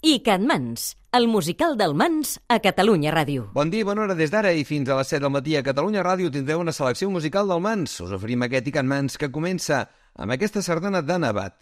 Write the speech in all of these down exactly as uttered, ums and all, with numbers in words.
i Can Mans, el musical del Mans a Catalunya Ràdio. Bon dia i bona hora des d'ara i fins a les set del matí a Catalunya Ràdio tindreu una selecció musical del Mans. Us oferim aquest i Can Mans que comença amb aquesta sardana de Nevat.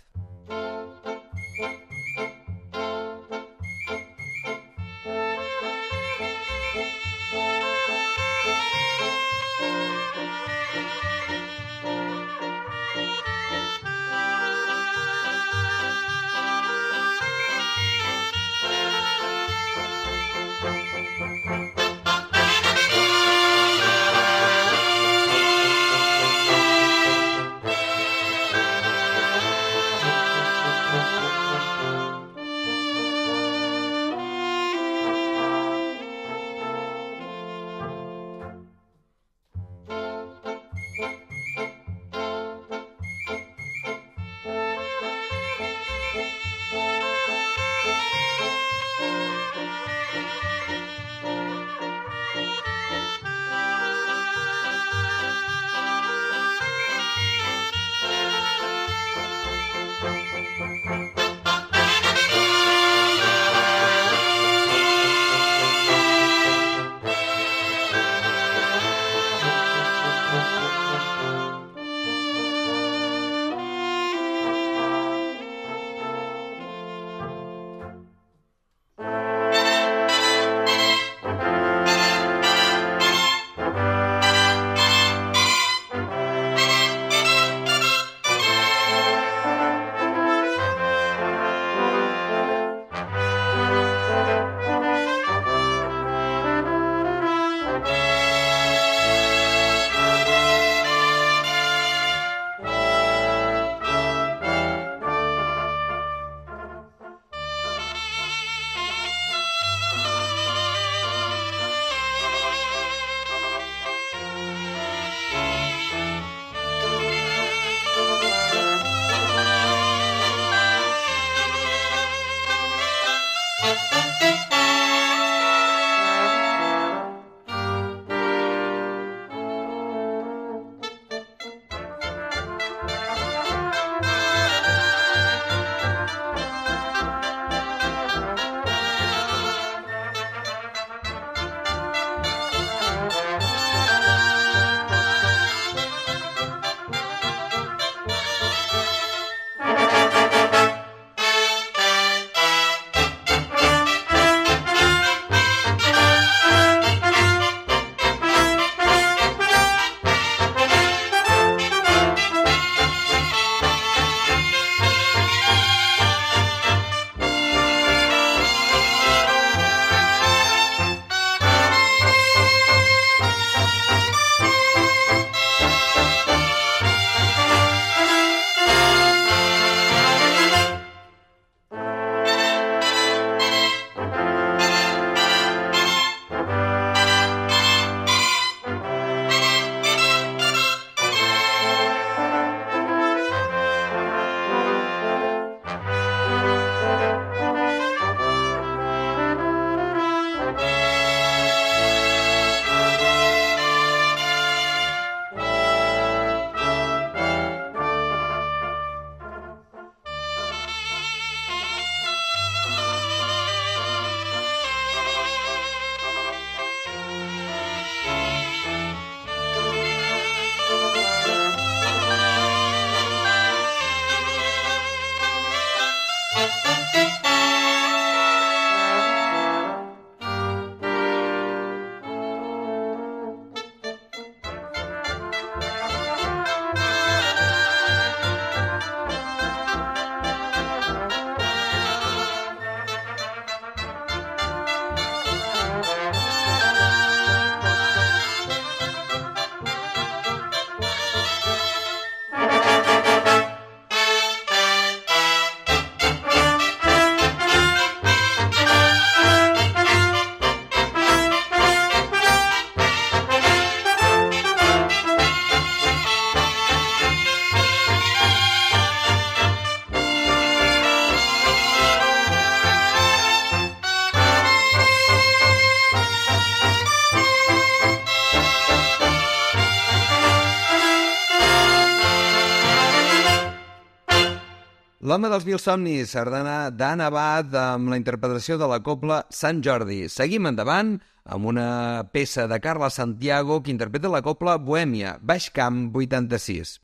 L'home dels mil somnis, sardana d'Anna Abad amb la interpretació de la cobla Sant Jordi. Seguim endavant amb una peça de Carla Santiago que interpreta la cobla Bohèmia, Baix Camp vuitanta-sis.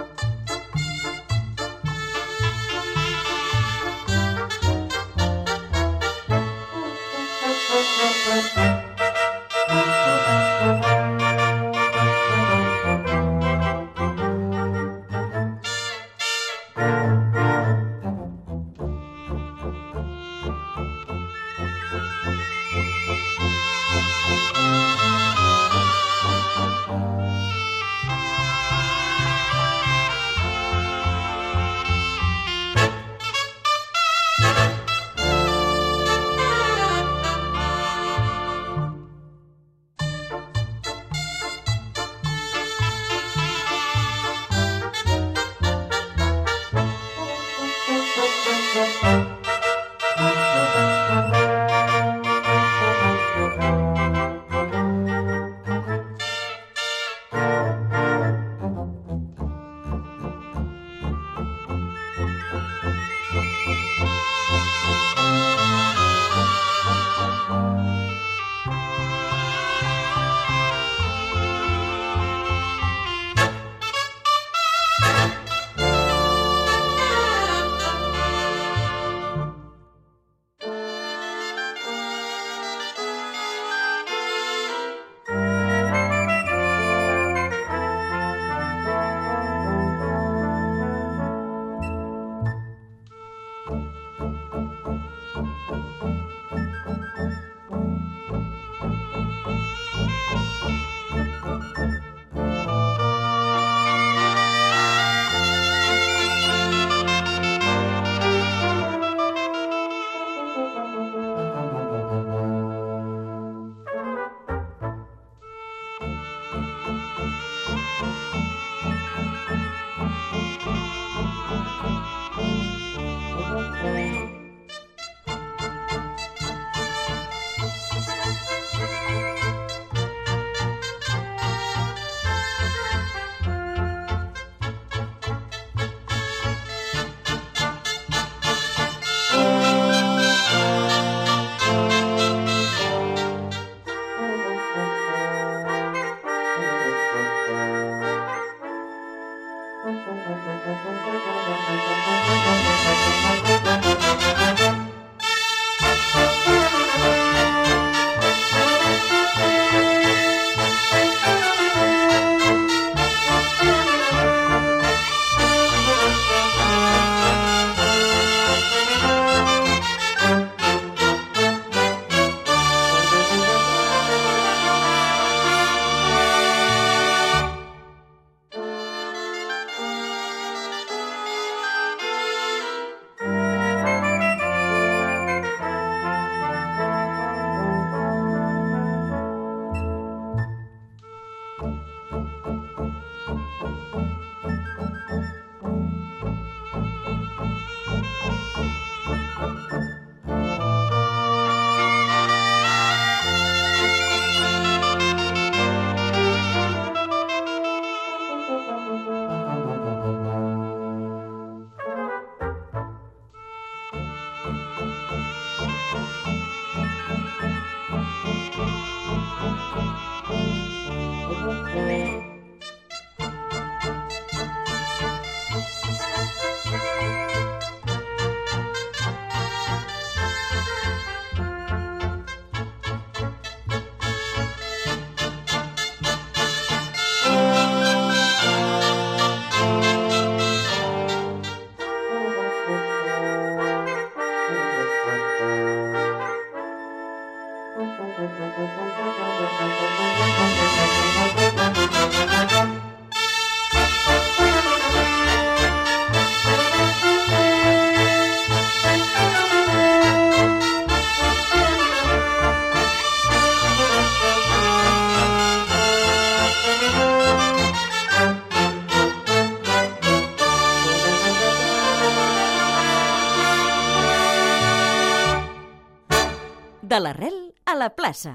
De l'arrel a la plaça.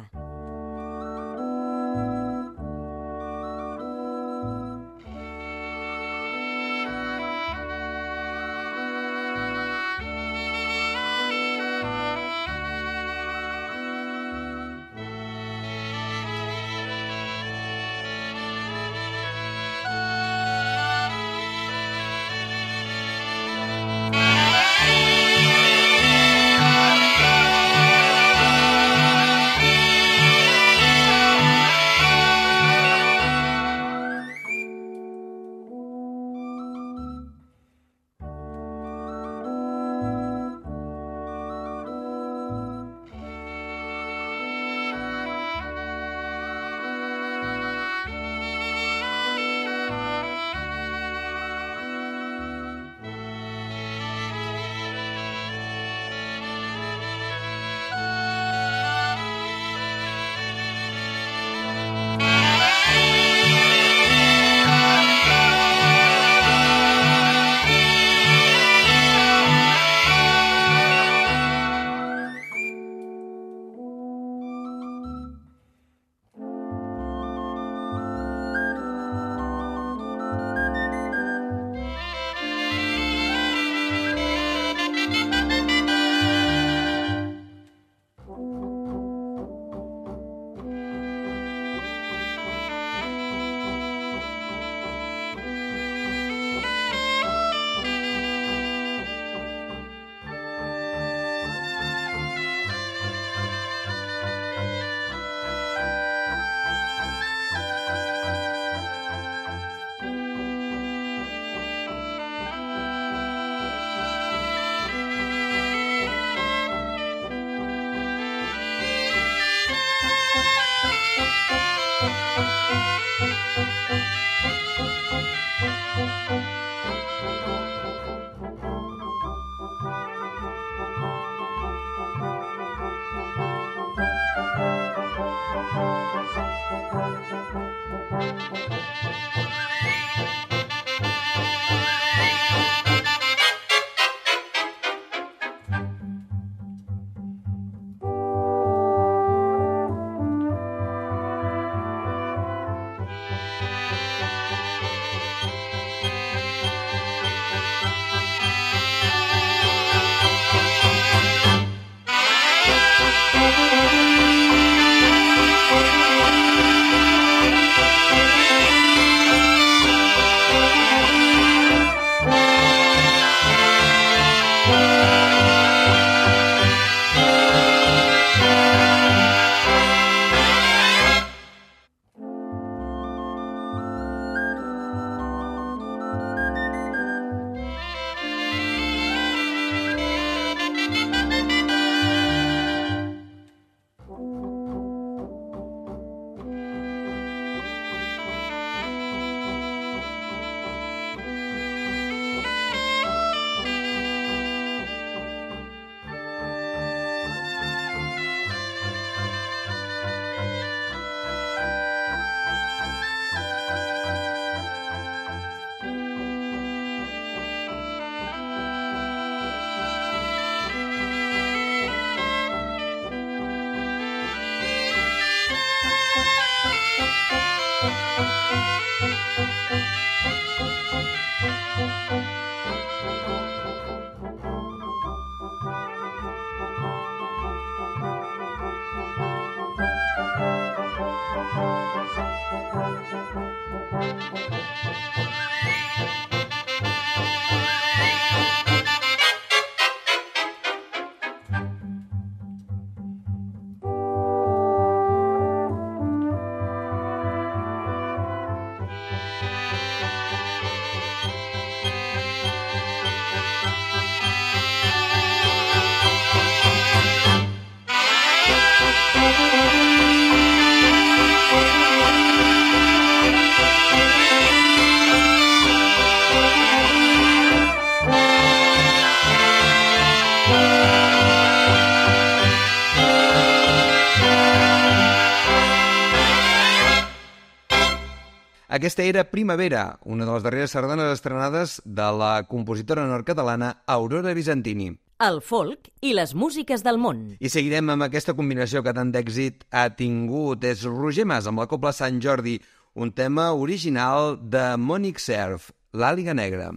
Aquesta era Primavera, una de les darreres sardanes estrenades de la compositora nord-catalana Aurora Bizantini. El folk i les músiques del món. I seguirem amb aquesta combinació que tant d'èxit ha tingut. És Roger Mas amb la cobla Sant Jordi, un tema original de Monique Cerf, l'Àliga Negra.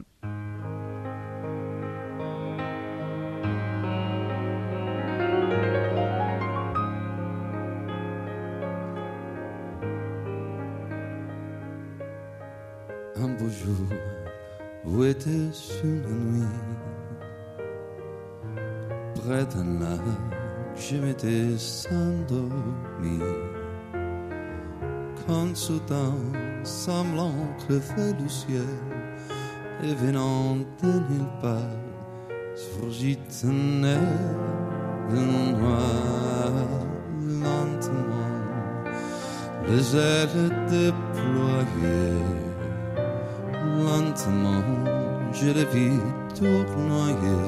Un beau jour où était sur la nuit, près d'un lac, je m'étais endormi, quand soudain, semblant crever le ciel, et venant de nulle part, surgit un air de noir lentement, les ailes déployées. Lentement, je le vis tournoyer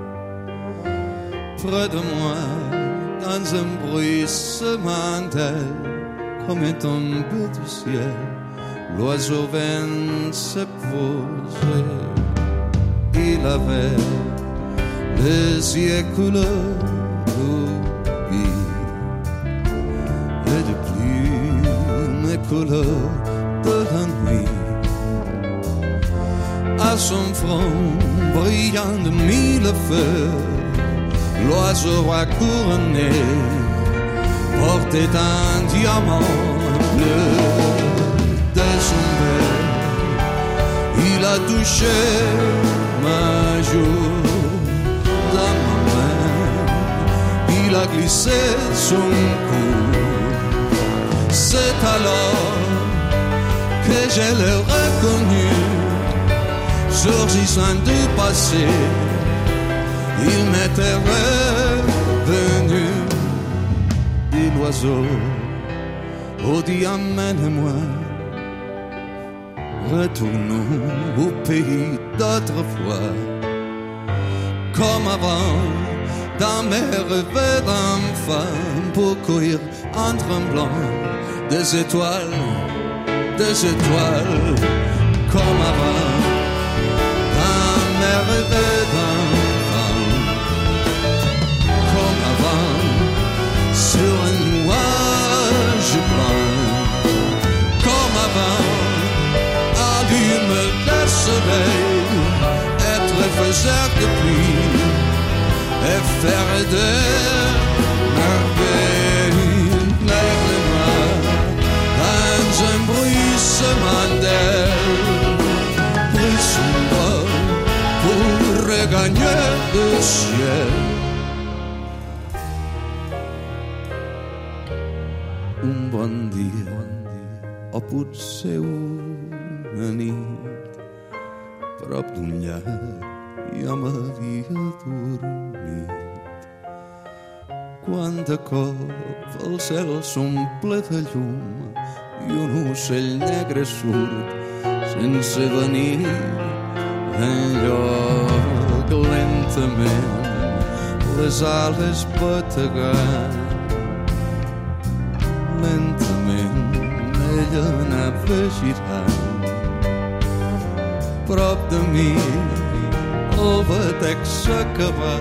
près de moi, dans un bruissement d'air, comme un tombé du ciel, l'oiseau vint se poser. Il avait les yeux couleur rubis et de plumes couleur de la nuit. À son front brillant de mille feux, l'oiseau a couronné, portait un diamant bleu de son bec. Il a touché ma joue dans ma main, il a glissé son cou. C'est alors que je l'ai reconnu, surgissant du passé, il m'était revenu. Et l'oiseau, oh dit amène-moi, retournons au pays d'autrefois, comme avant, dans mes rêves d'enfant. femme pour courir en tremblant des étoiles, des étoiles comme avant, d'un mer et d'un vent, comme avant, sur un nuage blanc, comme avant, allume le soleil, être faiseur de pluie et faire des merveilles, l'aigle noir, dans un bruissement d'aile, brise son vol pour regagner le ciel. Un bon dia, o potser una nit, prop d'un llac ja m'havia dormit. Quan de cop el cel s'omple de llum i un ocell negre surt sense venir enlloc lentament, les ales bategant. Lentament ella anava girant prop de mi, el batec s'acabà.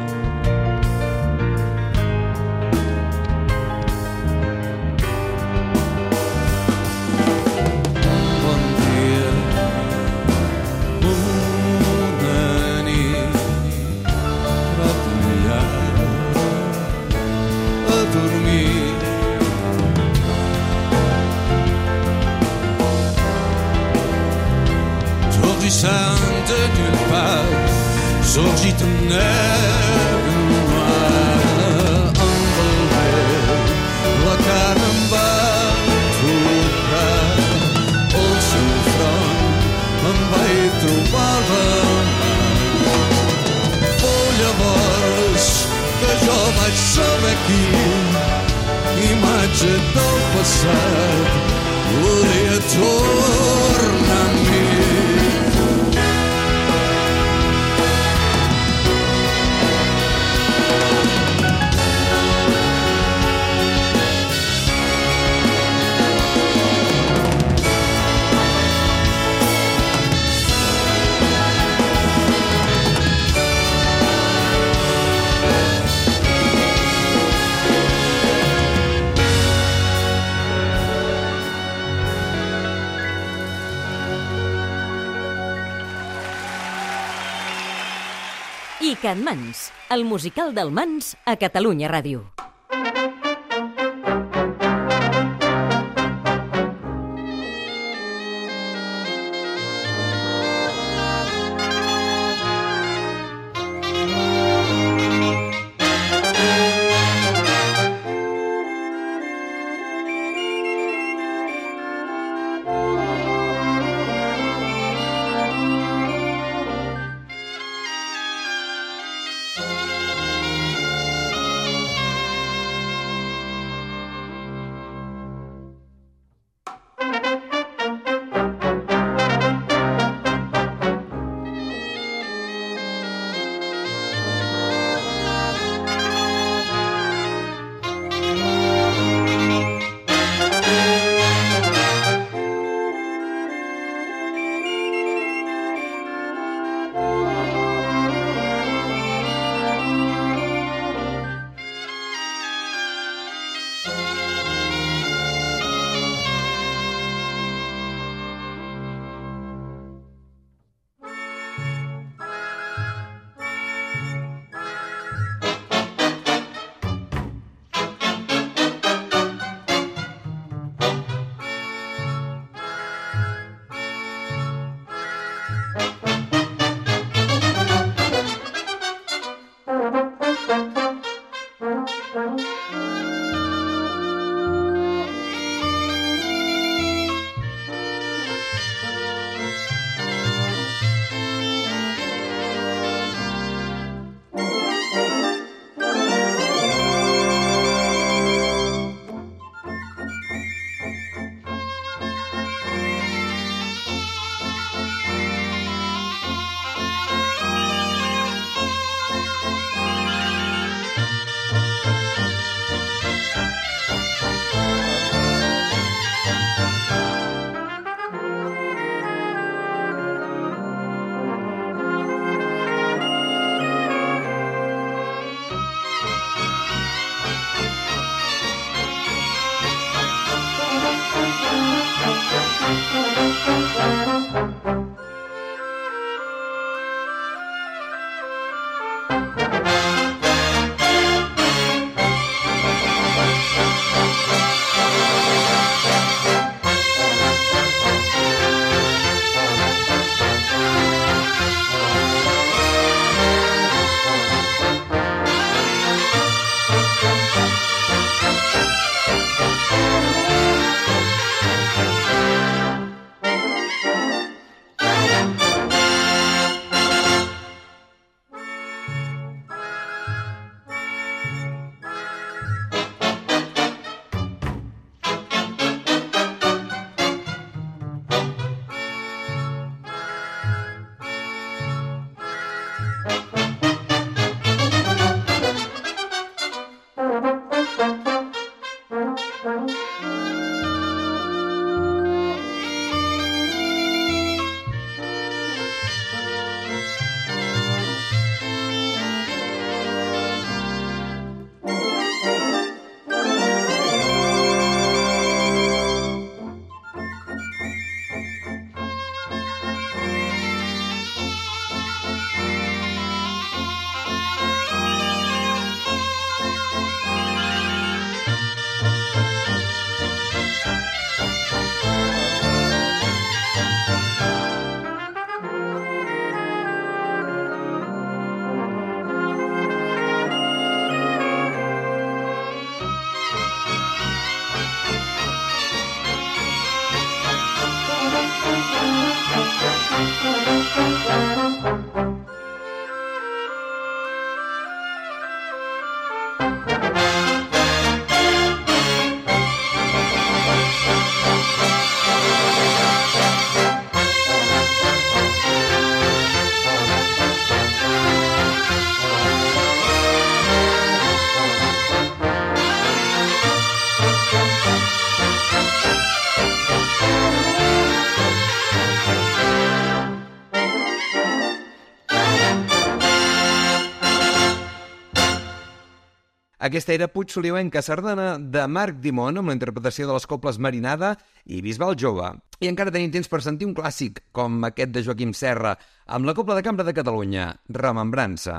Bon dia, una nit, prop d'un llac, a dormir. Sorgissant de nulle part, sorgit un negre noir amb el vent, la cara em va tocar, el seu front em vaig trobar la mà. Fou llavors que jo vaig saber quin imatge del passat volia tornar a mi. I Can Mans, el musical del Mans a Catalunya Ràdio. Aquesta era Puigsoliuenca, sardana de Marc Dimon, amb la interpretació de les coples Marinada i Bisbal Jove. I encara tenim temps per sentir un clàssic, com aquest de Joaquim Serra, amb la Cobla de Cambra de Catalunya, Remembrança.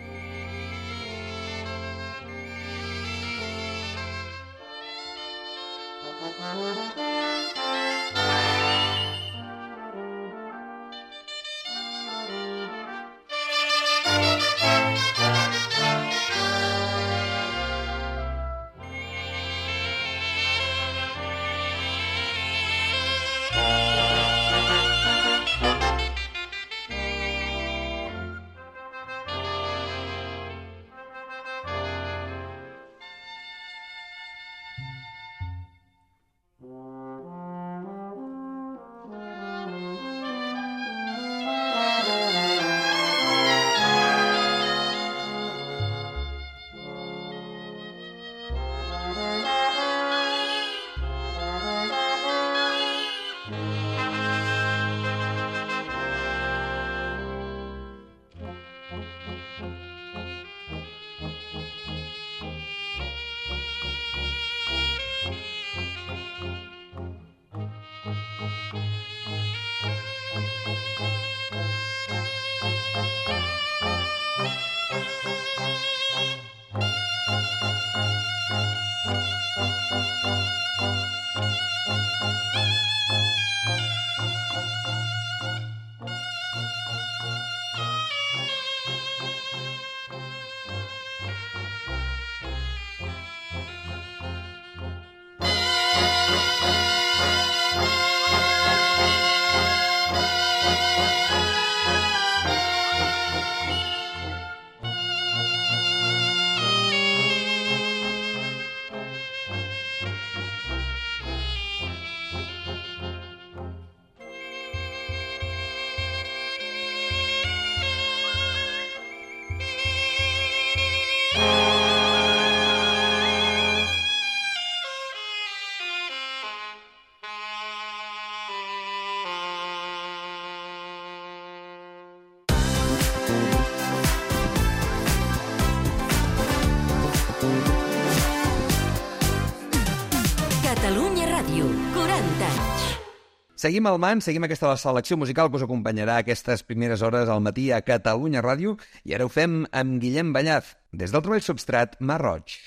Catalunya Ràdio, quaranta anys. Seguim al MAN, seguim aquesta selecció musical que us acompanyarà aquestes primeres hores al matí a Catalunya Ràdio i ara ho fem amb Guillem Ballaz, des del treball Substrat, Mar Roig.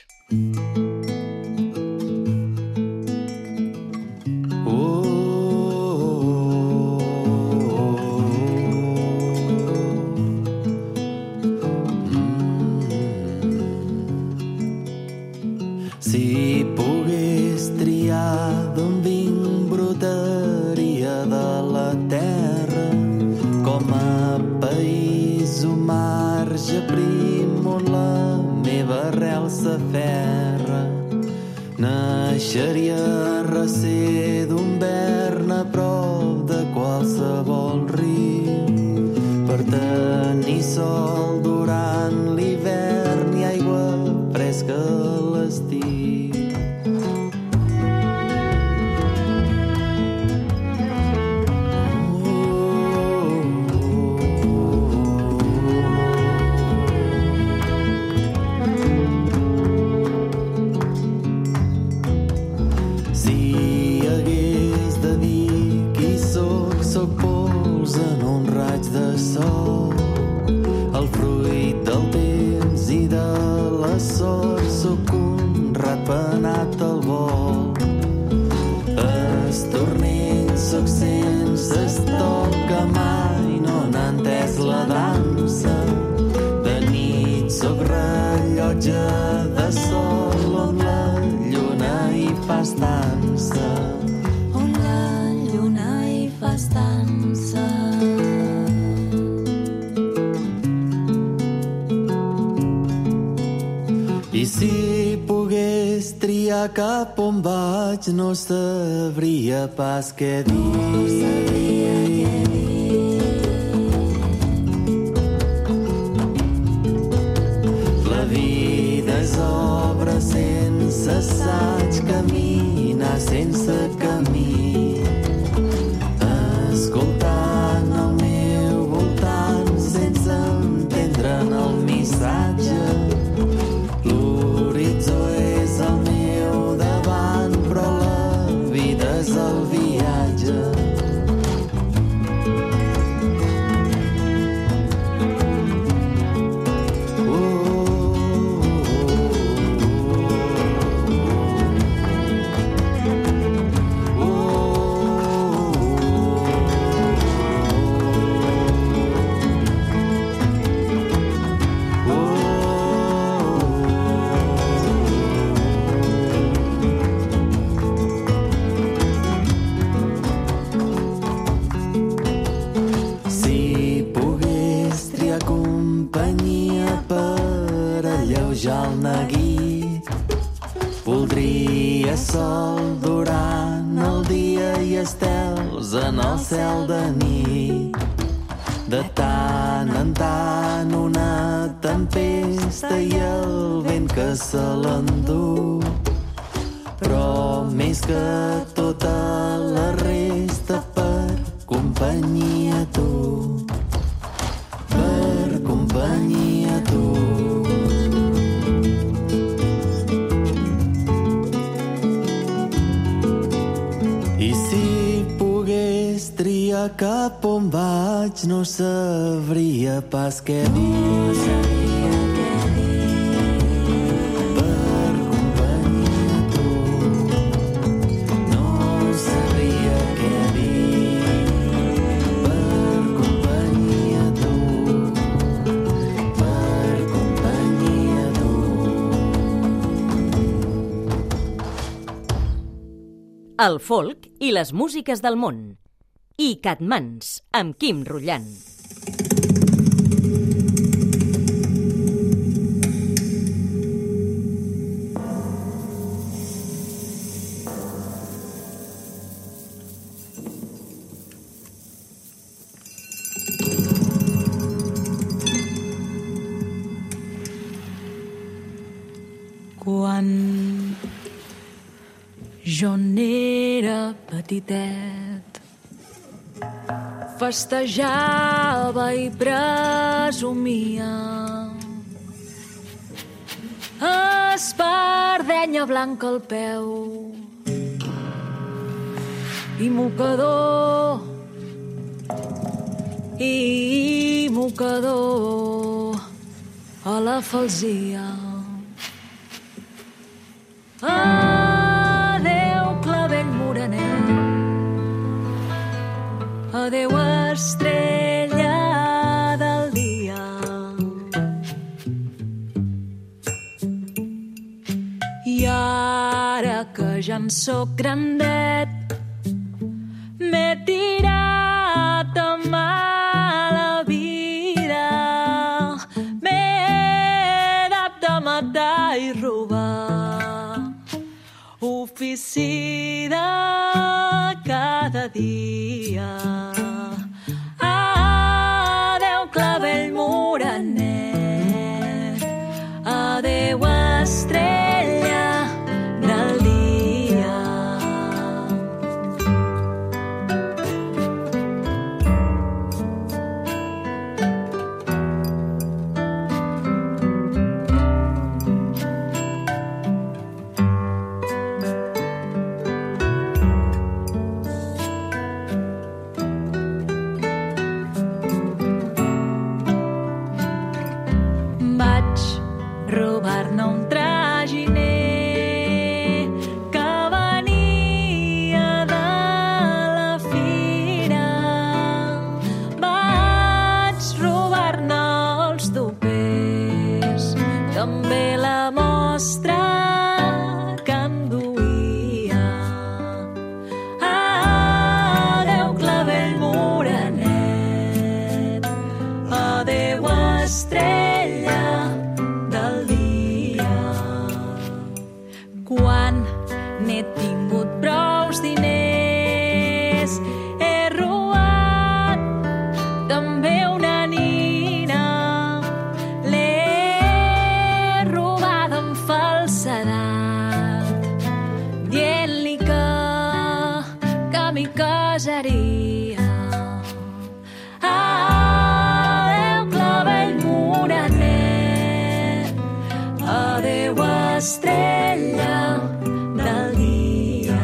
Si pogués triar d'on vinc brotaria de la terra com a país o marge prim on la meva arrel s'aferra. Naixeria a recer d'un vern a prop de qualsevol riu per tenir sol durant l'hivern i aigua fresca a l'estiu. Penat al vol, estornell soc sense estoc que mai no n'ha entès la dansa. De nit soc rellotge de sol on la lluna hi fa estança, on la lluna hi fa estança. I si pogués triar cap on vaig, no sabria pas què dir. No sabria què dir. La vida és obra sense assaig, caminar sense camí, escoltant al meu voltant sense entendre'n el missatge. L'horitzó tria sol durant el dia i estels en el cel de nit. De tant en tant una tempesta i el vent que se l'endú. Però més que tota la resta per companyia tu, per companyia tu. I si pogués triar cap on vaig, no sabria pas què dir. Per companyia tu, no sabria què dir. Per companyia tu, per companyia tu. El folk i les músiques del món. I Catmans, amb Quim Rullant. Quan jo n'era petitet, festejava i presumia. Espardenya blanca al peu i mocador, i mocador a la falsia. Adéu, clavell morenet, adéu, estrella del dia. I ara que ja en soc grandet, m'he tirat a mala vida. M'he dat de matar i robar, oficina cada dia. Adéu, clavell morenet, adéu, estrella del dia. Robar-ne un traginer que venia de la fira. Vaig robar-ne els topers, també la mostra que enduia. Adéu, clavell morenet, adéu, estrella del dia. Quan n'he tingut prous diners, he robat també una nina. L'he robada amb falsedat, dient-li que, que m'hi casaria. Adéu, clavell morenet, adéu, estrella del dia.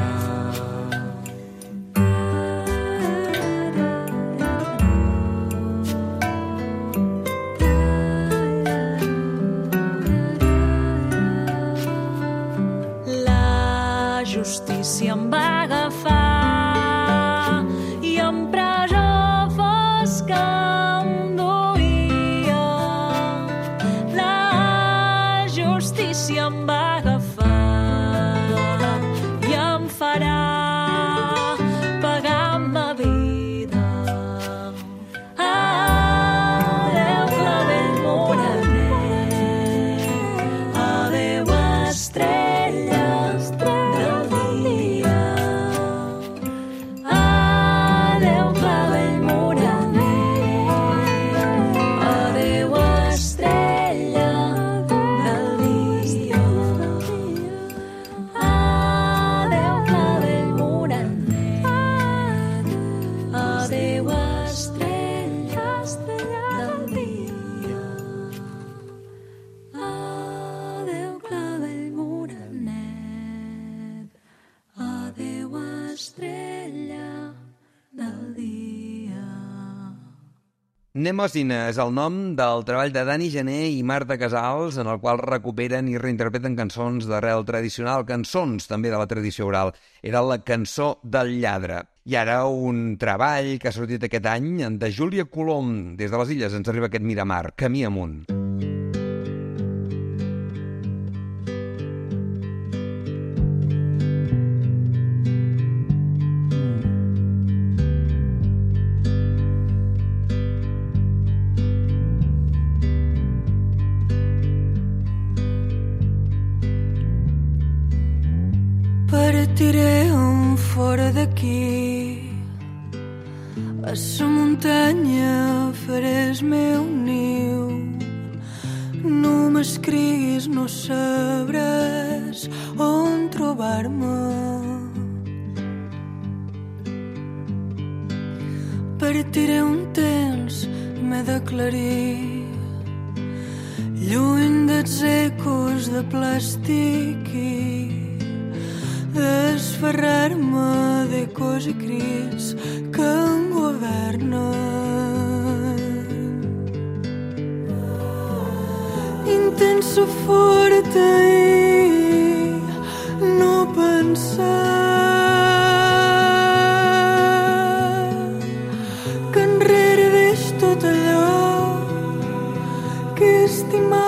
La justícia em va agafar i en presó fosca em duia. La justícia em va agafar i em farà pagar amb ma vida. Adéu, clavell morenet, adéu, estrelles Nemosina és el nom del treball de Dani Gené i Marta Casals, en el qual recuperen i reinterpreten cançons d'arrel tradicional, cançons també de la tradició oral. Era la cançó del lladre. I ara un treball que ha sortit aquest any de Júlia Colom. Des de les Illes ens arriba aquest Miramar, Camí amunt. Partirem fora d'aquí, a la muntanya faré el meu niu. No m'escriguis, no sabràs on trobar-me. Partiré un temps, m'he d'aclarir, lluny dels ecos de plàstic i desferrar-me d'ecos i crits que em governen. Intensa forta i no pensar que enrere deix tot allò que he estimat.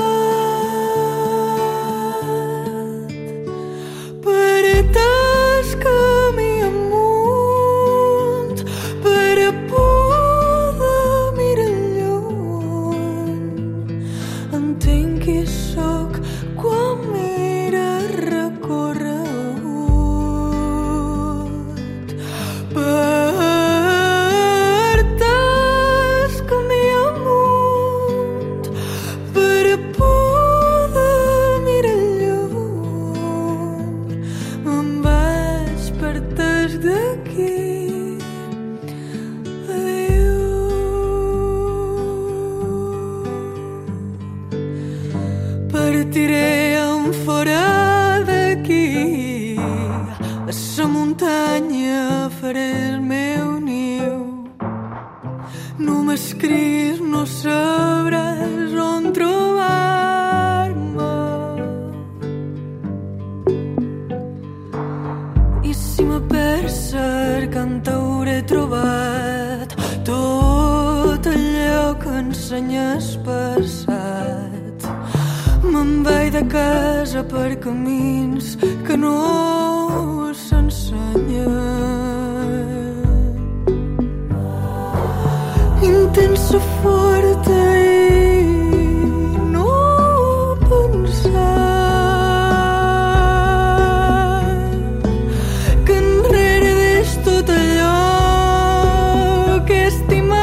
Per camins que no s'ensenyen. Intensa forta i no pensar que enrere deix tot allò que he estimat.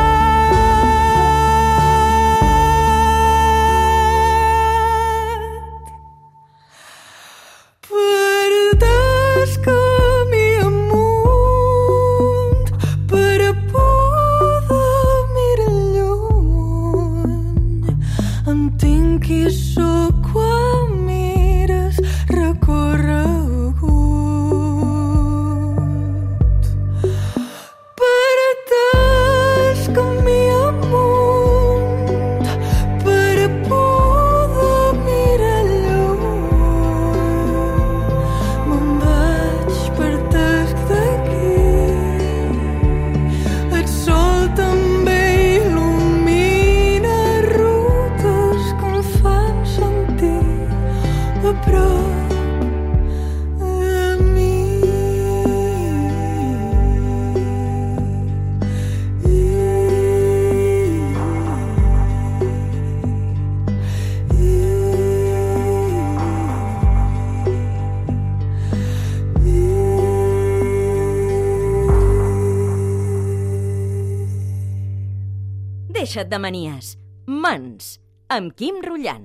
Deixa't de manies. Mans, amb Quim Rullant.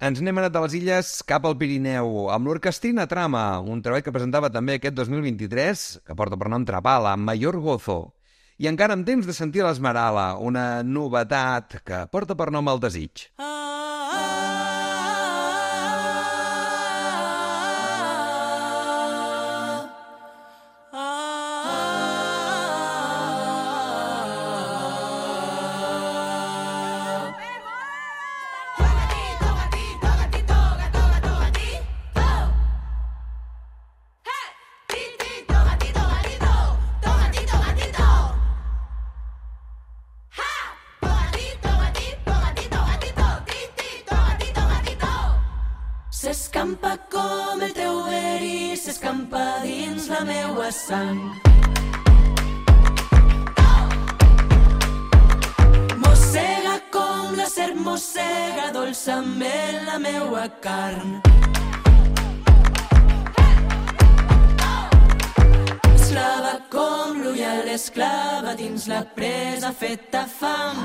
ens n'hem anat a les illes cap al Pirineu, amb l'Orquestrina Trama, un treball que presentava també aquest dos mil vint-i-tres, que porta per nom Trapala, Mayor Gozo. I encara en temps de sentir l'Esmerala, una novetat que porta per nom El Desig. S'escampa com el teu verí, s'escampa dins la meua sang. Mossega com la serp mossega dolçament la meua carn. Esclava com l'ull l'esclava dins la presa feta fam.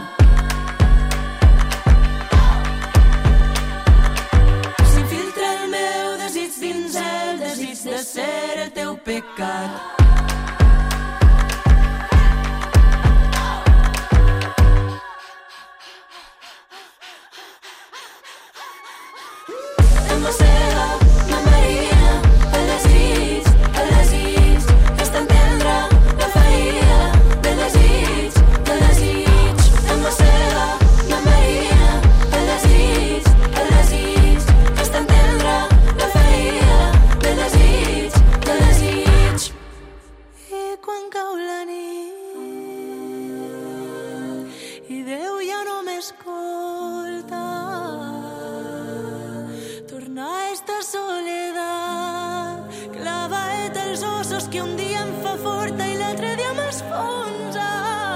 Dins el desig de ser el teu pecat. Em mossega la marina, el desig, el desig, és tan tendra la ferida del desig, del desig. Em mossega la marina, el desig, el desig, és tan tendra la ferida del desig, del desig. I quan cau la nit i Déu ja no m'escolta, torna a esta soledat, clavaet els ossos que un dia em fa forta i l'altre dia m'esfonsa.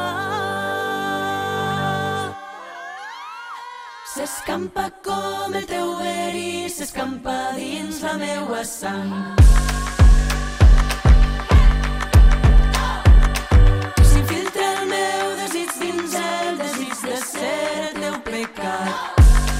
S'escampa com el teu verí, s'escampa dins la meua sang. S'infiltra el meu desig dins el desig de ser el teu pecat.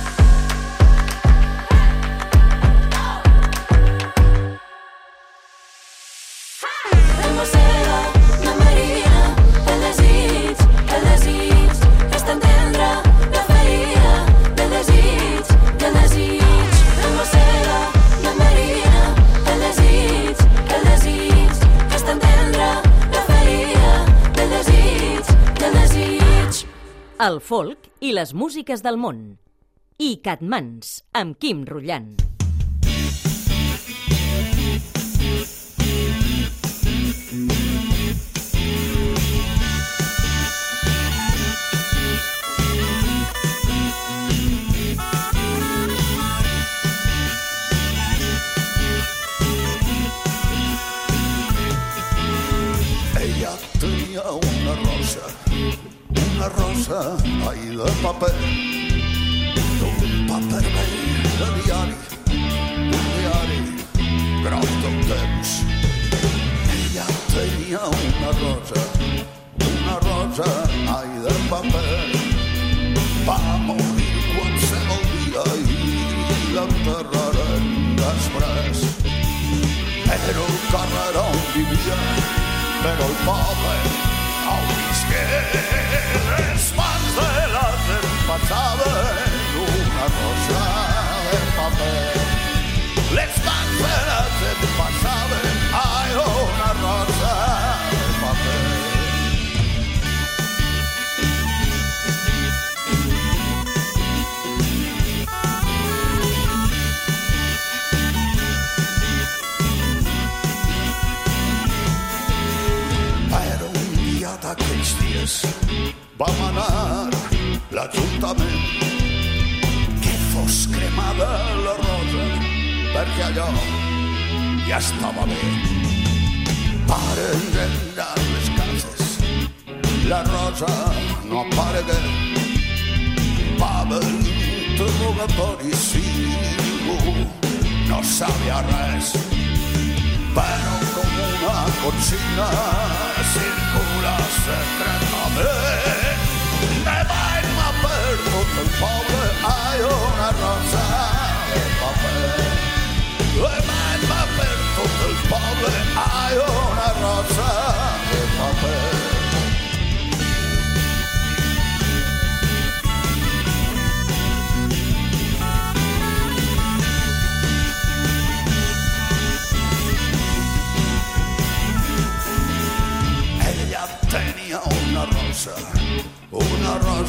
Em mossega la marina, el desig, el desig, és tan tendra la ferida del desig, del desig. Em mossega la marina, el desig, el desig, és tan tendra la ferida del desig, del desig. El folk i les músiques del món. I Catmans, amb Quim Rullant. Ella tenia una rosa, una rosa, ai, de paper, d'un paper vell de diari, un diari gros del temps. Ella tenia una rosa, una rosa, ai, de paper, va morir qualsevol dia i l'enterraren després. Era el carrer on vivia, però el poble on visqué. Les mans de l'altre passaven una rosa de paper. Les mans de l'altre passaven, ai, una rosa de paper. D'aquells dies vam anar l'Ajuntament que fos cremada la rosa, perquè allò ja estava bé. Varen rentar les cases, la rosa no aparegué. Va haver interrogatoris i ningú no sabia res, però com una consigna circula secretament. De baix m'ha per tot el poble, ai, una rosa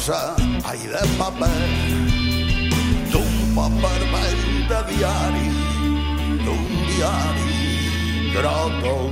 rosa, ai de paper, d'un paper vell de diari, d'un diari groc del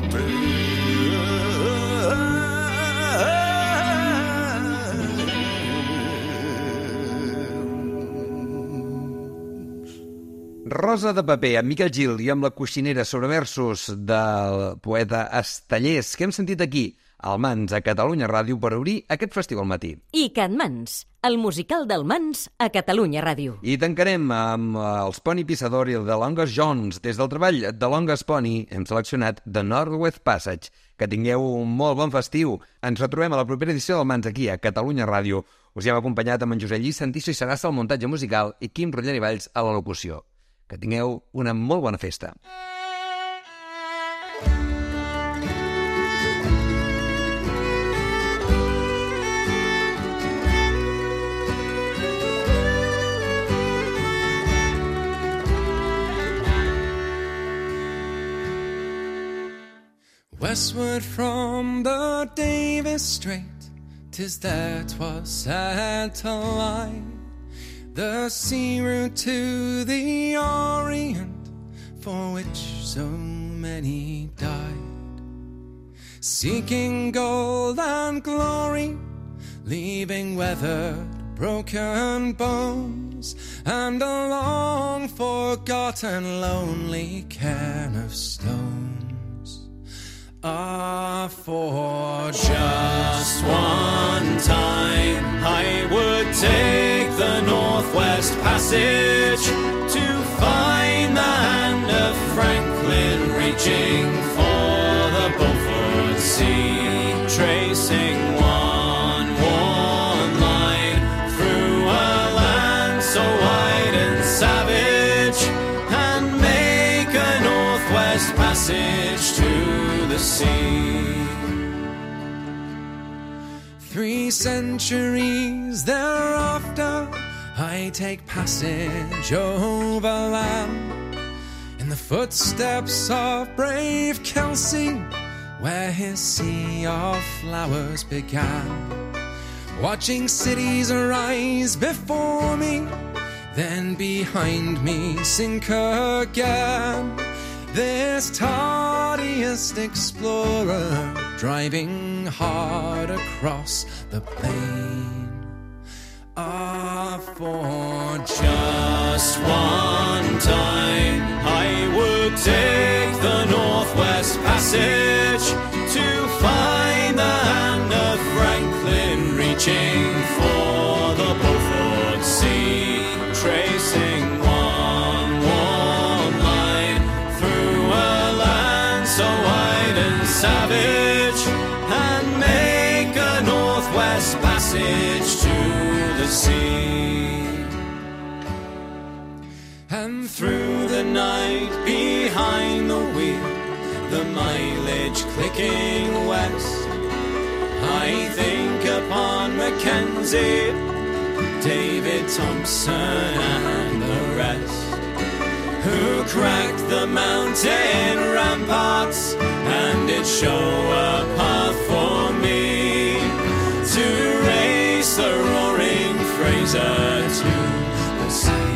Rosa de paper, amb Miquel Gil i amb la coixinera sobre versos del poeta Estellers, que hem sentit aquí, al Mans, a Catalunya Ràdio, per obrir aquest festival matí. I Catmans, el musical del Mans a Catalunya Ràdio. I tancarem amb els Pony Pissador i el de Longest Jones. Des del treball de Longest Pony hem seleccionat The Northwest Passage. Que tingueu un molt bon festiu. Ens retrobem a la propera edició del Mans aquí, a Catalunya Ràdio. Us hi hem acompanyat amb en Josep Lluís Santiso i Sagassa al muntatge musical i Quim Rotller i Valls a la locució. Que tingueu una molt bona festa. Westward from the Davis Strait, 'tis there 'twas sad to lie. The sea route to the Orient, for which so many died. Seeking gold and glory, leaving weathered, broken bones, and a long forgotten lonely cairn of stones. Ah, for just one time I would take the Northwest Passage to find the hand of Franklin reaching for the Beaufort Sea, tracing one worn line through a land so wide and savage, and make a Northwest Passage to the sea. Three centuries thereafter, I take passage overland in the footsteps of brave Kelsey, where his sea of flowers began. Watching cities arise before me, then behind me sink again. This tardiest explorer driving hard across the plain. Ah, for just one time I would take the Northwest Passage to find the hand of Franklin reaching for the Beaufort Sea, tracing one warm line through a land so wide and savage, and make a Northwest Passage to the sea. And through the night behind the wheel, the mileage clicking west, I think upon Mackenzie, David Thompson and the rest, who cracked the mountain ramparts and did show a path for me to race the roaring Fraser to the sea.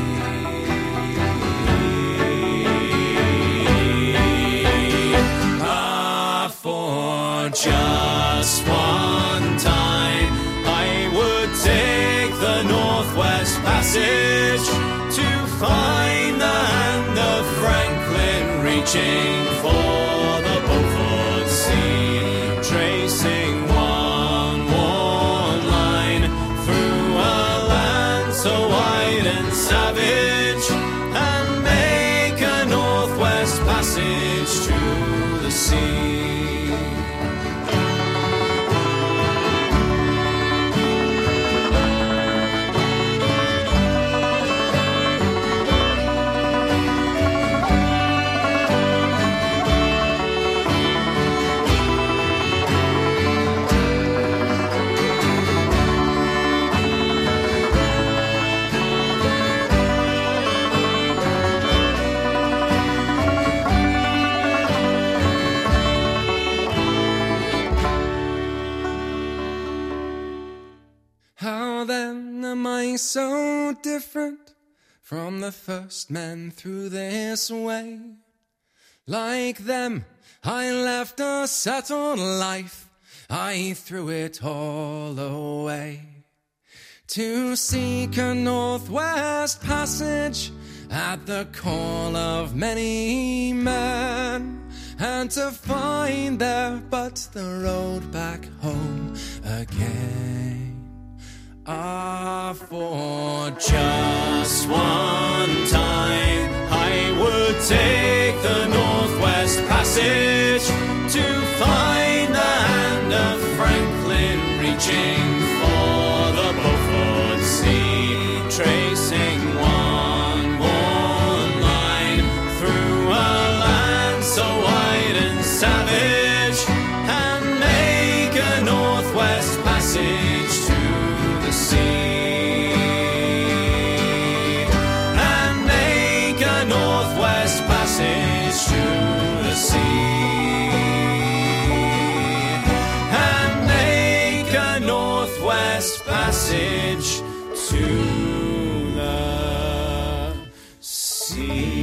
Ah, for just one time I would take the Northwest Passage to find the hand of Franklin reaching for the Beaufort Sea, tracing one worn line through a land so wide and savage, and make a Northwest Passage to the sea. so different from the first men through this way? Like them, I left a settled life, I threw it all away, to seek a northwest passage at the call of many men, and to find there but the road back home again. Ah, for just one time I would take the Northwest Passage to find the hand of Franklin reaching for the Beaufort Sea, tracing one worn line through a land so wide and savage, and make a Northwest Passage to the sea, and make a Northwest Passage to the sea, and make a Northwest Passage to the sea.